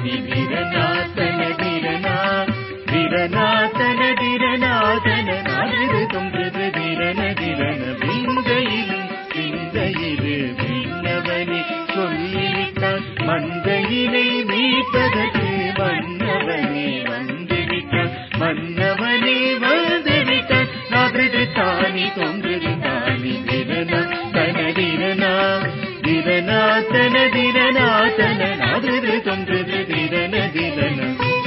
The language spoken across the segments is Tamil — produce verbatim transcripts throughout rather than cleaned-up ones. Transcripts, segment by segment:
தானி திரநாதன திரனா திரநாதன திரநாதன நாதது தொன்றது திரன திரன விந்தையிலும் விந்தையிலே விண்ணவனே சொல்லிவிட்டான் மந்தையிலே மீட்பதற்கு மன்னவனே வந்துவிட்டான் மன்னவனே வந்துவிட்டான் நாதது தானி தொன்றது தானி திரனா தன திரனா திரநாதன திரநாதன நாதது தொன்றது திரன திரன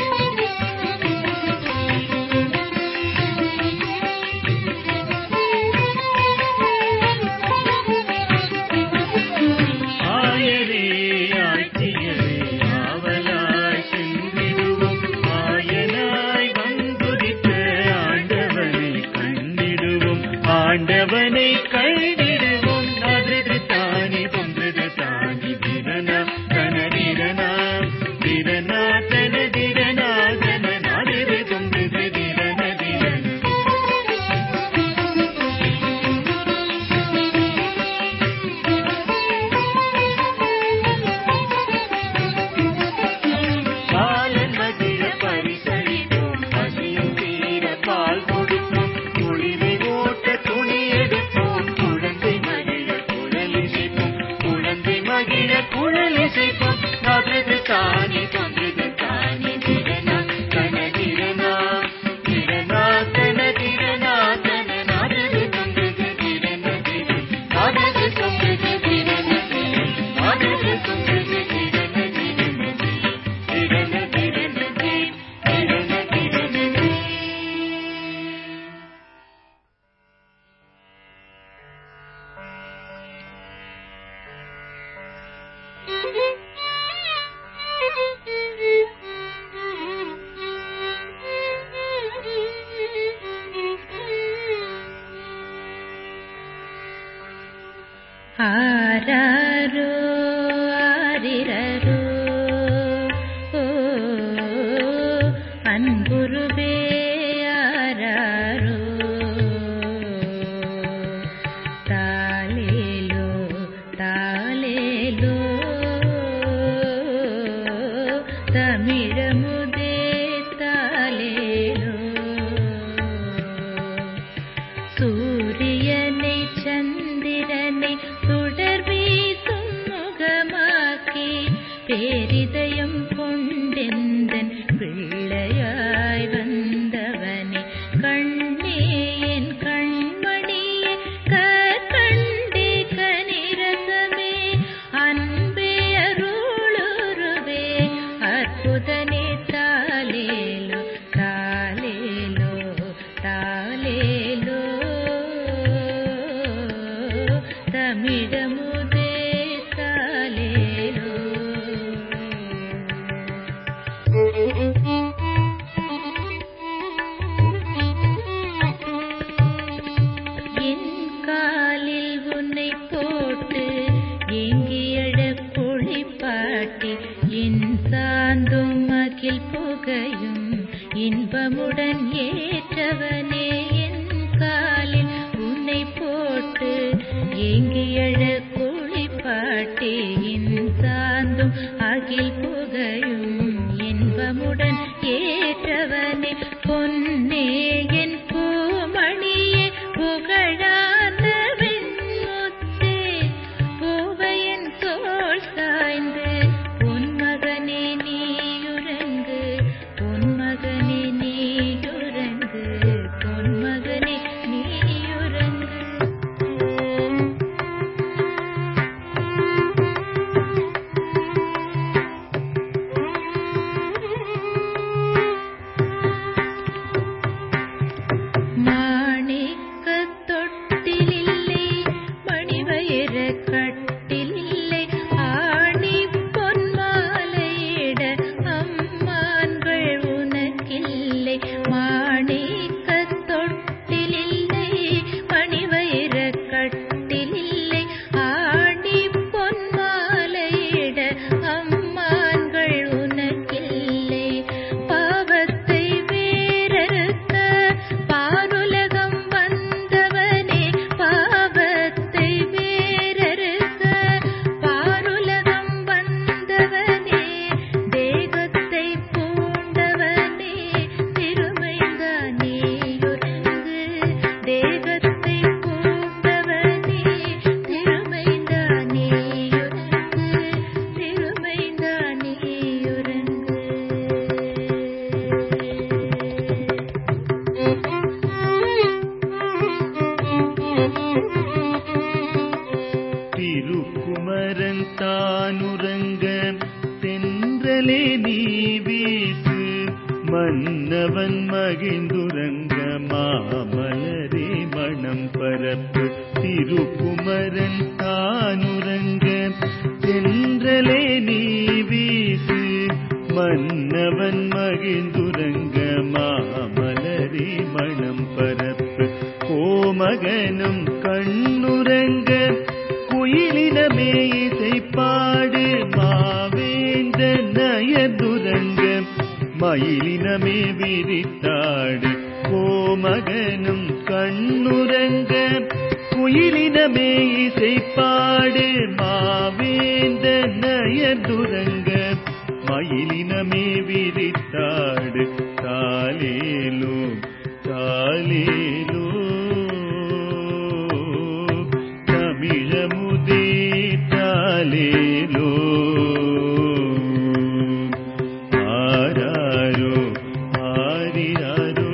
ஆயரே ஆட்சியரே ஆவலாய் சென்றிடுவோம் ஆயனாய் வந்துதித்த ஆண்டவனை கண்டிடுவோம் ஆண்டவனை கண்டிடுவோம் நாதது தானி தொன்றது தானி திரனா தன திரனா திரநாதன திரநாதன நாதது தொன்றது திரன திரன பாலன் மகிழ பரிசளிப்போம் பசியும் தீர பால் கொடுப்போம் குளிரை ஓட்ட துணி எடுப்போம் குழந்தை மகிழ குழலிசைப்போம் குழந்தை மகிழ குழலிசைப்போம் நாதது தானி தொன்றது தானி திரனா தன திரனா திரநாதன திரநாதன நாதது தொன்றது திரன திரன நாதது தொன்றது திரன திரன நாதது தொன்றது திரன திரன திரன திரன திரன திரன ஆராரோ ஆரிரரோ ஓ அன்புருவே ஆராரோ தாலேலோ தாலேலோ தமிழமுதே தாலேலோ சூரியனை சந்திரனை சுடர் வீசும் முகமாக்கி பேரிதயம் கொண்டெந்தன் பிள்ளையாய் வந்தவனே கண்ணே என் கண்மணியே கண்டே கனிரசமே அன்பே அருளுருவே அற்புதனே தாலேலோ தாலேலோ தாலேலோ தமிழமுதே தாலேலோ என் காலில் உன்னை போட்டு ஏங்கியழ குளிப்பாட்டி என் சாந்தும் மகிழ் புகையும் இன்பமுடன் ஏற்றவனே என் காலில் உன்னை போட்டு ஏங்கியழ குளிப்பாட்டி என் சாந்தும் அகில் புகையும் இன்பமுடன் ஏற்றவனே பொன்னே என் பூமணியே புகழாத வெண்முத்தே பூவையன் தோள் சாய்ந்து பொன் மகனே நீயுறங்கு பொன் மகனே நீயுறங்கு பொன் மகனே நீயுறங்கு மன்னவன் மகிழ்ந்துறங்க மாமலரே மணம் பரப்பு திருக்குமரன் தானுறங்க தென்றலே நீ வீசு மன்னவன் மகிழ்ந்துறங்க மாமலரே மணம் பரப்பு கோமகனும் கண்ணுறங்க குயிலினமே இசைப்பாடு மாவேந்த நயதுரங்க மயிலினமே விரித்தாடு கோமகனும் கண்ணுறங்க குயிலினமே இசைப்பாடு மாவேந்த நயதுரங்க மயிலினமே விரித்தாடு தாலேலோ தாலேலோ தமிழமுதே தாலேலோ ஆராரோ ஆரிராரோ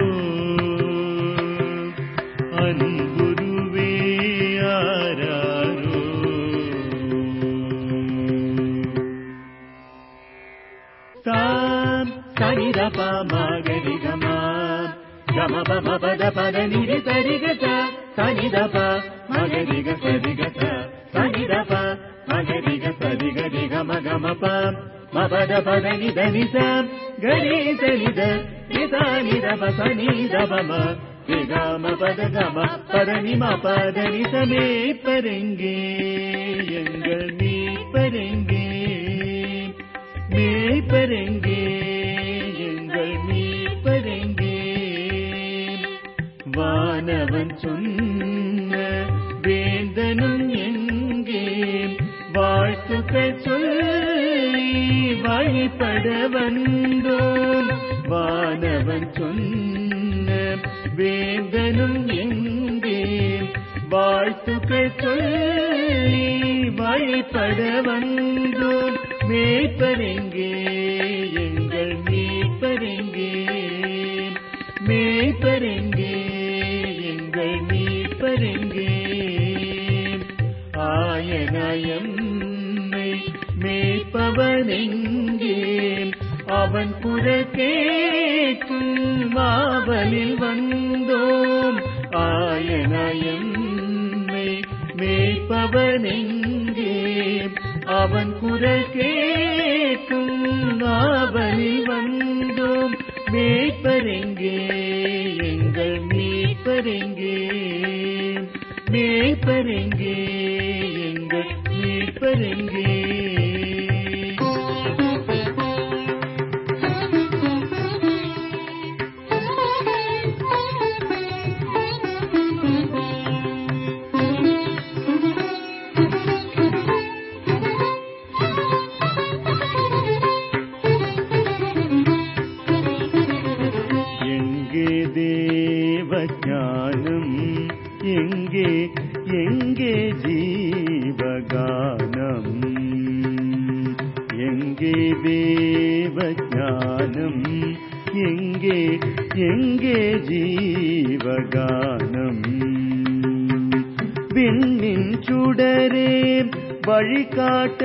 அன்புருவே ஆராரோ தாம் சரிதப மகரிகமா கம பம பத பத நிரி சரிகத சரிதப மகரிக சரிகத சரிதப மகரிக சரிகரி கம கம ப மபத பத நித நித கரி சரித நித நித ப சனித பம விகம பத கம பரணி ம பத நிசமே பரங்கே எங்கள் நீ பரங்கே மே பரங்கே எங்கள் நீ பரங்கே வானவன் சொன்ன வேந்தனும் எங்கே வாழ்த்துக்கள் சொல்லி வழிபட வந்தோம் வானவன் சொன்ன வேந்தனும் எங்கே வாழ்த்துக்கள் சொல்லி வழிபட வந்தோம் மேய்ப்பரெங்கே எங்கள் மீட்பரெங்கே மேய்ப்பரெங்கே எங்கள் மீட்பரெங்கே ஆயனயம்மை மேய்ப்பவனெங்கே அவன் குரல் கேட்கும் மாவலில் வந்தோம் ஆயனயம்மை மேய்ப்பவனெங்கே அவன் குரல் கேட்கும் மாவலில் வந்தோம் மேய்ப்பரெங்கே எங்கள் மீட்பரெங்கே மேய்ப்பரெங்கே எங்கள் மீட்பரெங்கே தேவஞானம் எங்கே எங்கே ஜீவகானம் எங்கே தேவஞானம் எங்கே எங்கே ஜீவகானம் விண்ணின் சுடரே வழிகாட்ட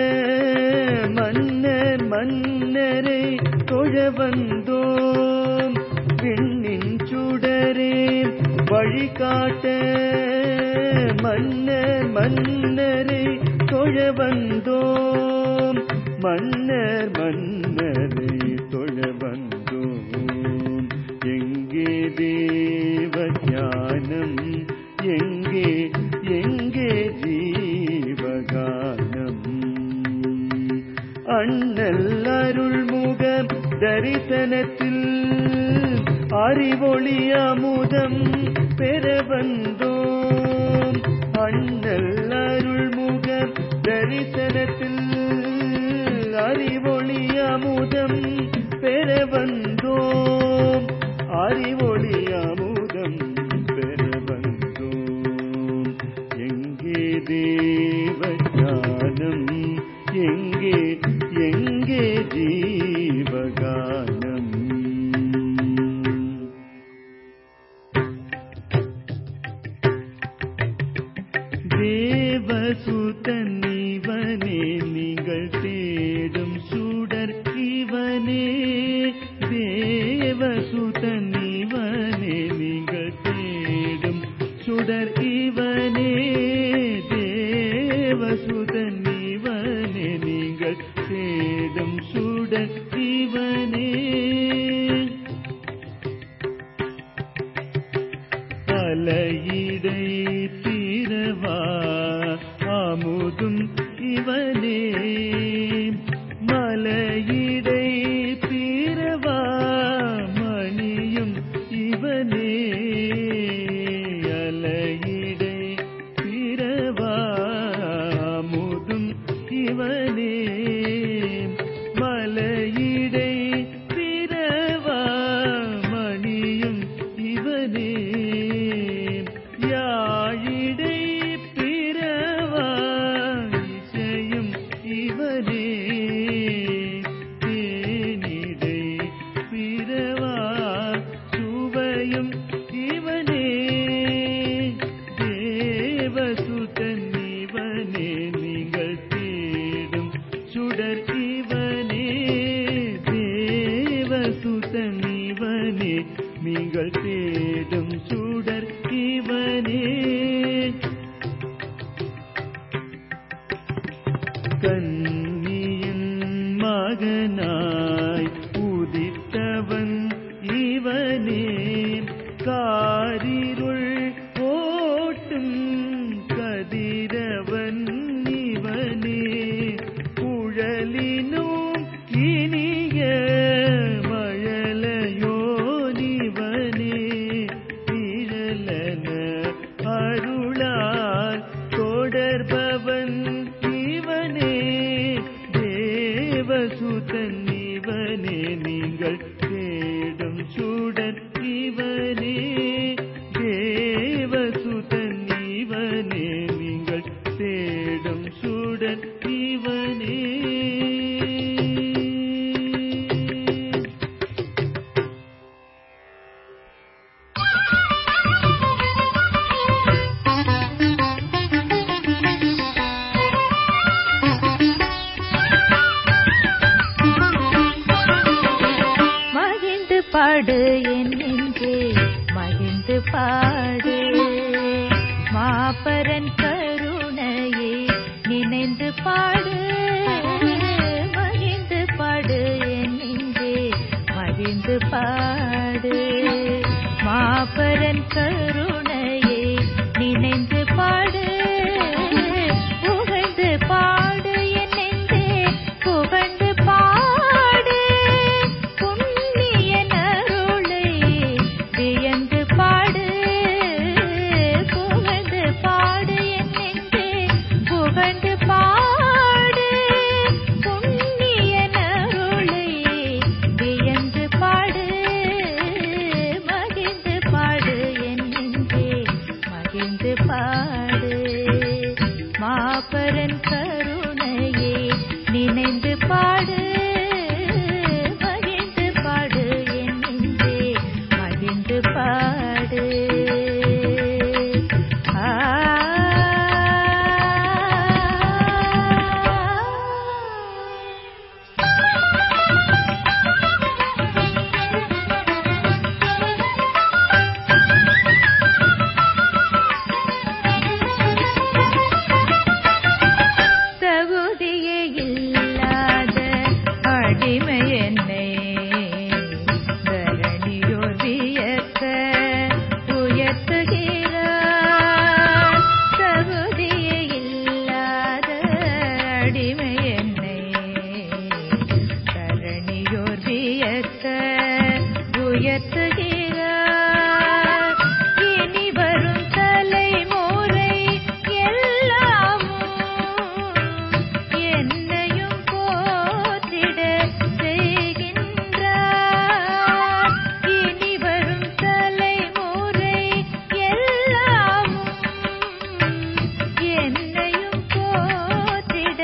மன்னர் மன்னரை தொழ வந்தோம் விண்ணின் சுடரே வழிகாட்ட மன்னர் மன்னரை தொழ வந்தோம் மன்னர் மன்னரை தொழ வந்தோம் எங்கே தேவஞானம் எங்கே எங்கே ஜீவகானம் அண்ணல் அருள்முக தரிசனத்தில் அறிவொளி அமுதம் பெற வந்தோம் அண்ணல் அருள்முக தரிசனத்தில் அறிவொளி அமுதம் பெற வந்தோம் அறிவொளி அமுதம் பெற வந்தோம் எங்கே தேவஞானம் எங்கே எங்கே ஜீவகானம் தேவசுதன் இவனே நீங்கள் தேடும் சுடர் இவனே தேவசுதன் இவனே நீங்கள் தேடும் சுடர் இவனே தேவசுதன் இவனே நீங்கள் தேடும் சுடர் இவனே அலையிடை பிறவா அமுதும் இவனே மலையிடை பிறவா மணியும் இவனே அலையிடை பிறவா அமுதும் இவனே மலையிடை பிறவா மணியும் இவனே யாழிடை பிறவா இசையும் இவனே தேனிடை பிறவா சுவையும் இவனே தேவசுதன் இவனே நீங்கள் தேடும் சுடர் இவனே தேவசுதன் இவனே நீங்கள் தேடும் சுடர் இவனே கன்னியின் மகனாய் உதித்தவன் இவனே காரிருள் ஓட்டும் கதிரவன் இவனே குழலினும் இனிய மழலையோனிவனே திரளன அருளால் தொடர்பவன் இவனே தேவசுதன் இவனே நீங்கள் தேடும் சுடர் இவனே தேவசுதன் இவனே நீங்கள் தேடும் சுடர் இவனே மகிழ்ந்து பாடு என் நெஞ்சே மகிழ்ந்து பாடு மாபரன் கருணையை நினைந்து பாடு மகிழ்ந்து பாடு என் நெஞ்சே மகிழ்ந்து பாடு மாபரன் கருணையை நினைந்து பாடு புகழ்ந்து பாடு என் நெஞ்சே புகழ்ந்து பாடு புண்ணியன் அருளை வியந்து பாடு புகழ்ந்து பாடு என் நெஞ்சே புகழ்ந்து பாடு புண்ணியன் அருளை வியந்து பாடு மகிழ்ந்து பாடு என் நெஞ்சே மகிழ்ந்து பாடு மாபரன் கருணையை நினைந்து பாடு மகிழ்ந்து பாடு என் நெஞ்சே மகிழ்ந்து பாடு ஆ தகுதியே இல்லாத அடிமை என்னை தரணியோர் வியக்க உயர்த்துகிறார் தகுதியே இல்லாத அடிமை என்னை தரணியோர் வியக்க உயர்த்துகிறார் இனி வரும் தலைமுறை எல்லாமும் என்னையும் போற்றிட செய்கின்றார் இனி வரும் தலைமுறை எல்லாமும் என்னையும் போற்றிட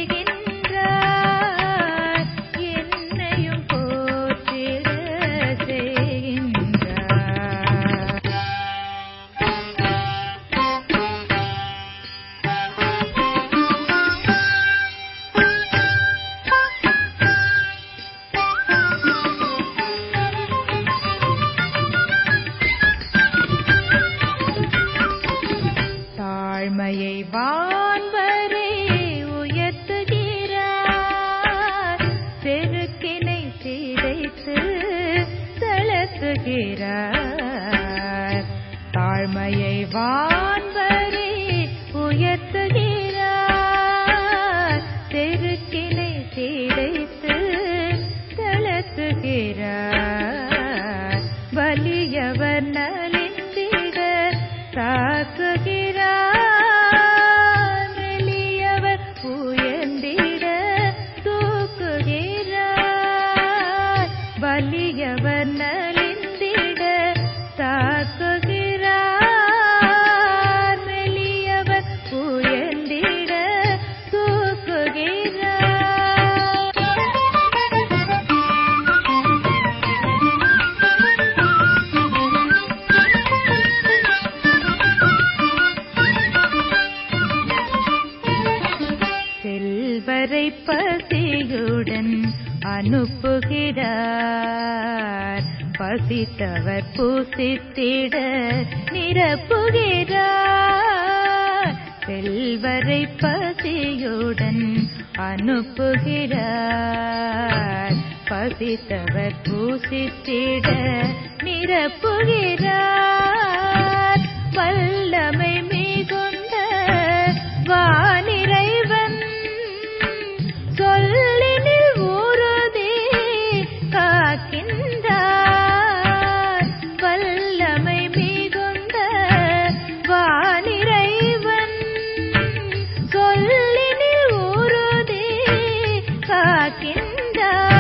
செய்கின்றார் என்னையும் போற்றிட நடத்துகிறார். தாழ்மையை வான்வரை உயர்த்துகிறார். செருக்கினை சீடைத்து தளர்த்துகிறார். வலியவர் நலிந்திட தாக்குகிறார். மெலியவர் உயர்ந்திட தூக்குகிறார். வலியவர் நலிந்திட தாக்குகிறார். மெலியவர் உயர்ந்திட தூக்குகிறார். செல்வரை பசியுடன் அனுப்புகிறார். பசித்தவர் பூசித்திட நிரப்புகிறார். செல்வரை பசியுடன் அனுப்புகிறார். பசித்தவர் பூசித்திட நிரப்புகிறார். வல்லமை மிகுந்த வானிறைவன் சொல்லினில் உறுதி காக்கின்றார். வல்லமை மிகுந்த வானிறைவன் சொல்லினில் உறுதி காக்கின்றார்.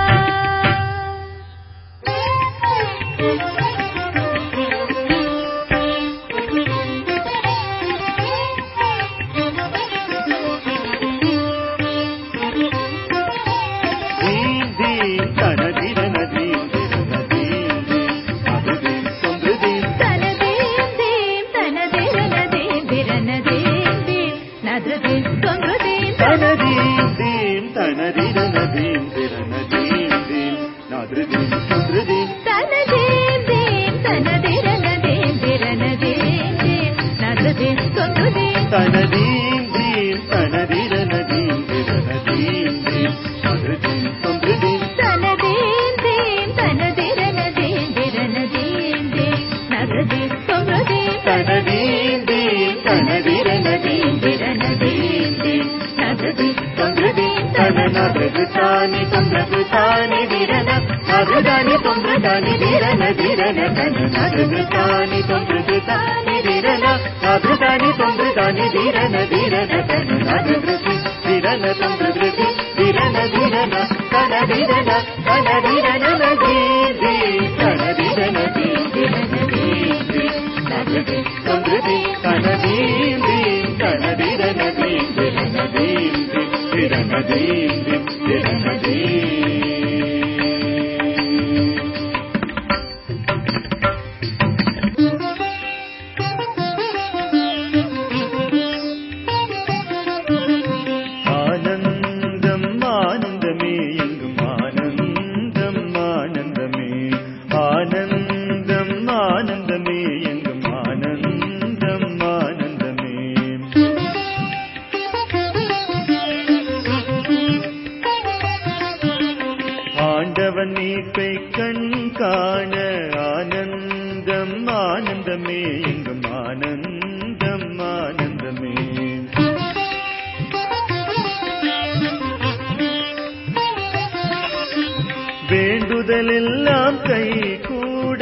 வேண்டுதலெல்லாம் கை கூட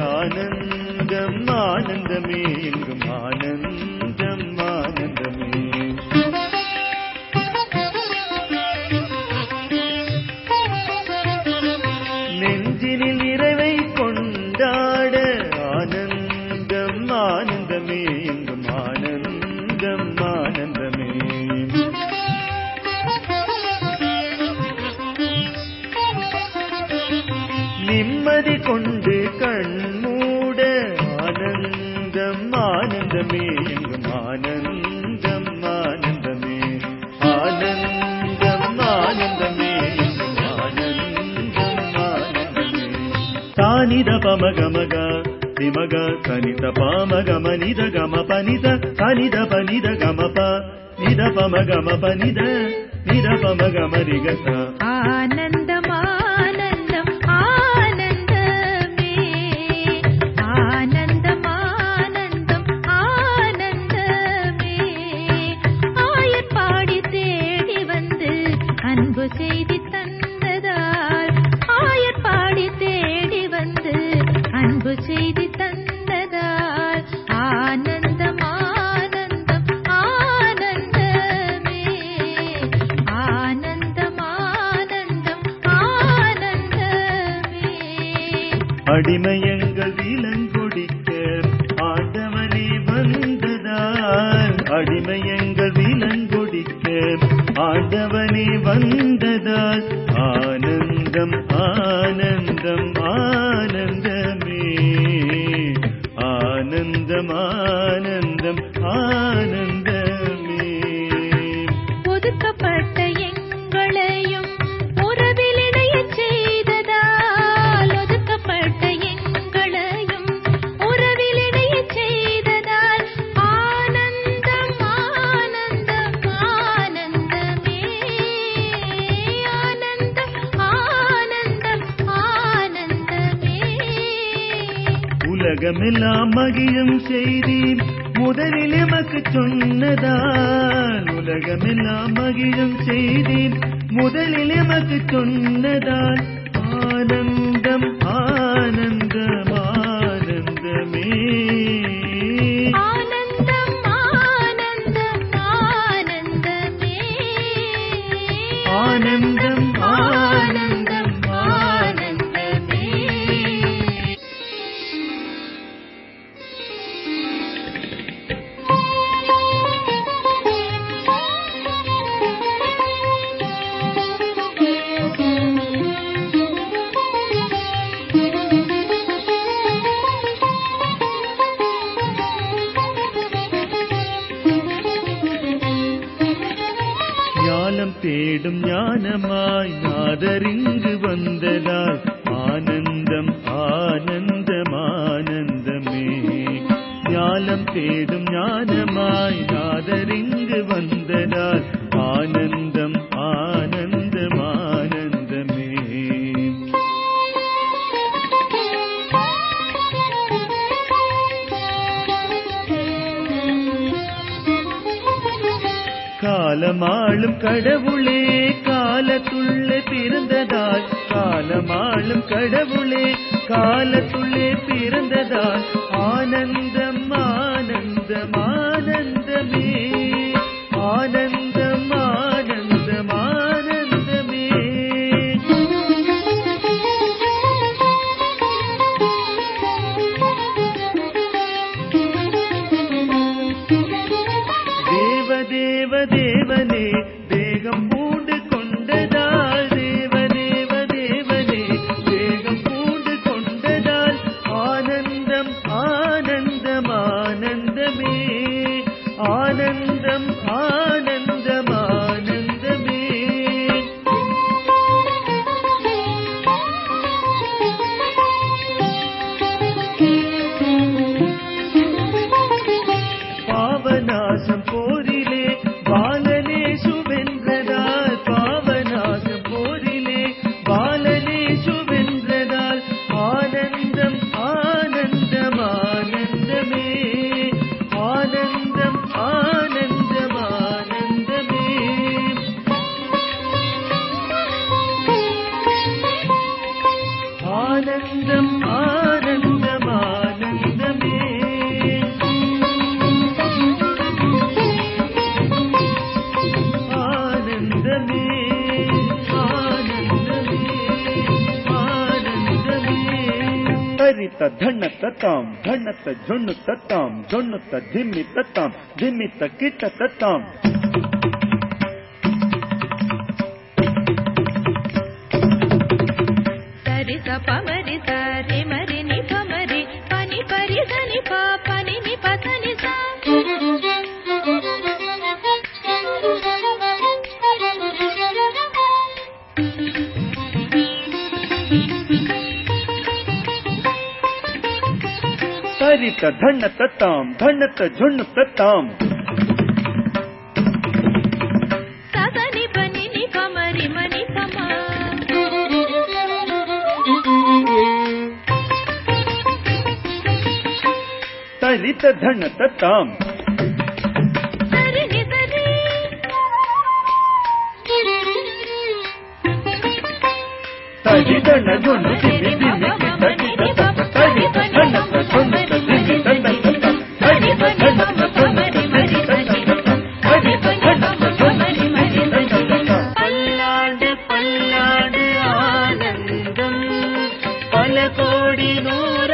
ஆனந்தம் ஆனந்தமே எங்கும் ஆனந்தம் ஆனந்தமே. நெஞ்சினில் இறைவை கொண்டாட ஆனந்தம் ஆனந்தமே எங்கும் ஆனந்தம் ஆனந்தமே. நிம்மதி கொண்டு கண்மூட ஆனந்தம் ஆனந்தமே எங்கும் ஆனந்தம் ஆனந்தமே. ஆனந்தம் ஆனந்தமே எங்கும் ஆனந்தம் ஆனந்தமே. தானித பமகமக திமக சனித பாமக மனித கம பனித சனித பனித கமப நித பமகம பனித நித பமகம ரிகச. ஆனந்தம் ஆனந்தம் ஆனந்தமே அடிமையங்கள் விலங்கொடிக்க ஆண்டவனே வந்ததால், அடிமையங்கள் விலங்கொடிக்க ஆண்டவனே வந்ததால், ஆனந்தம் ஆனந்தம் ஆனந்தமே, ஆனந்தம் ஆனந்தம் ஆனந்தமே. ஒதுக்கப்பட்ட எங்களையும் உறவில் இணையச் செய்ததால், ஒதுக்கப்பட்ட எங்களையும் உறவில் இணையச் செய்ததால், ஆனந்தம் ஆனந்தம் ஆனந்தமே, ஆனந்தம் ஆனந்தம் ஆனந்தமே. உலகமெல்லாம் மகிழும் செய்தி முதலில் எமக்கு சொன்னதால், உலகமெல்லாம் மகிழும் செய்தி முதலில் எமக்கு சொன்னதால், ஆனந்தம் ஆனந்தம் ஆனந்தமே, ஆனந்தம் ஆனந்தம் ஆனந்தமே, ஆனந்தம் ஆனந்தம் ஆனந்தமே. ஞானம் தேடும் ஞானமாய் நாதரிங்கு வந்ததால், ஆனந்தம் ஆனந்தம் ஆனந்தமே, ஞானம் தேடும் ஞானமாய் நாதரிங்கு வந்ததால், ஆனந்தம் ஆனந்தம் ஆனந்தமே. காலமாளும் கடவுளே காலத்துள்ளே பிறந்ததால், காலமாளும் கடவுளே காலத்துள்ளே பிறந்ததால், ஆனந்தம் ஆனந்தம் ஆனந்தமே, ஆனந்தம் ஆனந்தம் ஆனந்தமே. தேவ தேவ தேவனே தேகம் பூண்டு கொண்டதால், தேவ தேவ தேவனே தேகம் பூண்டு கொண்டதால், ஆனந்தம் ஆனந்தம் ஆனந்தமே, ஆனந்தம் ஆனந்தம் ஆனந்தமே. பாவநாசம் போரிலே பாலனேசு வென்றதால், பாவநாசம் போரிலே பாலனேசு வென்றதால், ஆனந்தம் ஆனந்தம் ஆனந்தமே, ஆனந்தம் ஆனந்தம் ஆனந்தமே. ஆனந்தம் ஆனந்தம் ஆனந்தமே. ஆனந்தமே ஆனந்தமே ஆனந்தமே. தரித்த தண்ணத்த தாம் தண்ணத்த ஜொண்ணுத்த தாம் ஜொண்ணுத்த திம்மித்த தாம் திம்மித்த கிட்டத்த தாம். சரித பமரி சரி மரி நி பமரி பனி பரி தனி பா பனி நி பதனி சா. தரித்த தண்ணத்த தாம் தண்ணத்த ஜொண்ணுத்த தாம். சதனி பனி நி பமரி மணி பமா. தரித்த தண்ணத்த தாம். சரி நி சரி. தரி தண்ண ஜொண்ணு திம்மி திம்மி கிட்ட கிட்ட தத்த. தரித்த தண்ணத்த ஜொண்ணுத்த திம்மி தத்த தத்த. தரித்த தண்ணத்த ஜொண்ணுத்த திம்மி தத்த தத்த. தரித்த தண்ணத்த ஜொண்ணுத்த திம்மி தத்த தத்த. பல்லாண்டு பல்லாண்டு ஆனந்தம் பல கோடி நூறு